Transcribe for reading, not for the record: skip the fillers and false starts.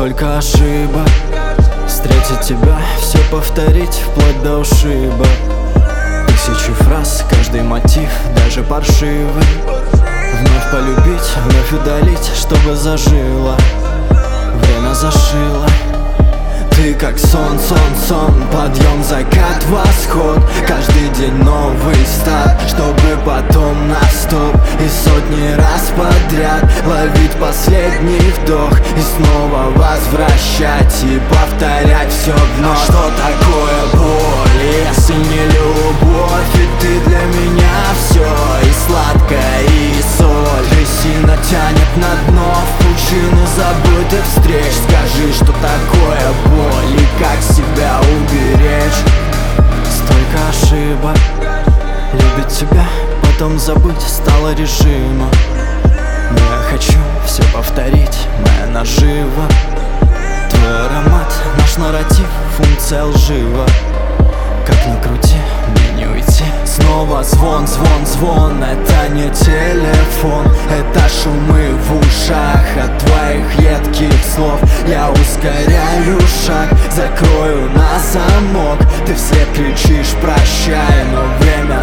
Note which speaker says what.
Speaker 1: Столько ошибок, встретить тебя, все повторить вплоть до ушиба. Тысячи фраз, каждый мотив, даже паршивый. Вновь полюбить, вновь удалить, чтобы зажило. Время зашило. Ты как сон, сон, сон, подъем, закат, восход. Каждый день новый старт, чтобы потом на стоп. И сотни раз подряд ловить последний вдох и снова возвращать и повторять все вновь. Что такое боль, если не любовь? И ты для меня все, и сладкое, и соль. Трясина тянет на дно, в пучину забытых встреч. Скажи, что такое боль и как себя уберечь? Столько ошибок, любить тебя, потом забыть стало режимом. Но я хочу все повторить, моя нажива. Твой аромат, наш нарратив, функция лжива. Как ни крути, мне не уйти. Снова звон, звон, звон, это не телефон. Это шумы в ушах от твоих едких слов. Я ускоряю шаг, закрою на замок. Ты вслед кричишь прощай, но время